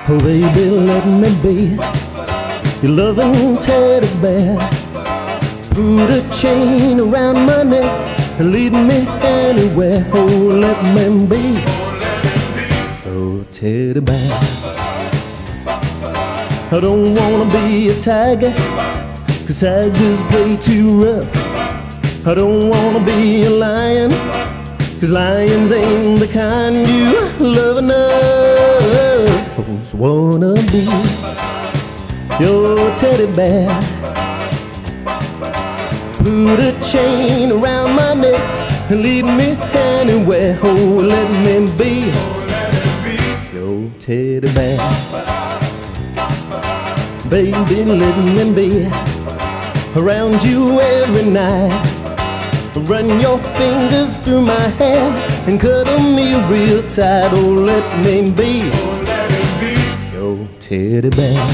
Oh baby, let me be your loving teddy bear. Put a chain around my neck and lead me anywhere. Oh, let me be your teddy bear. I don't wanna be a tiger, 'cause tigers play too rough. I don't wanna be a lion, 'cause lions ain't the kind you love enough. Just wanna be your teddy bear. Put a chain around my neck and lead me anywhere. Oh, let me be your teddy bear. Baby, let me be around you every night. Run your fingers through my hair and cuddle me real tight. Oh, let me be your teddy bear.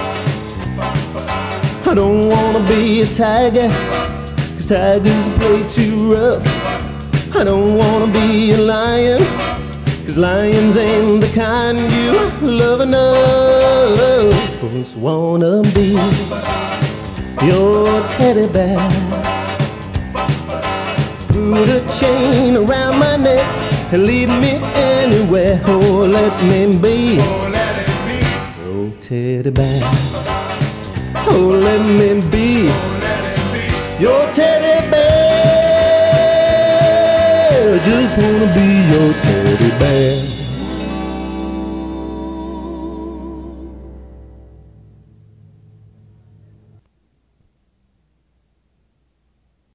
I don't wanna be a tiger, 'cause tigers play too rough. I don't wanna be a lion, 'cause lions ain't the kind you love enough. Just wanna be your teddy bear. Put a chain around my neck and lead me anywhere. Oh, let me be your teddy bear. Oh, let me be your teddy bear. Just wanna be your teddy bear.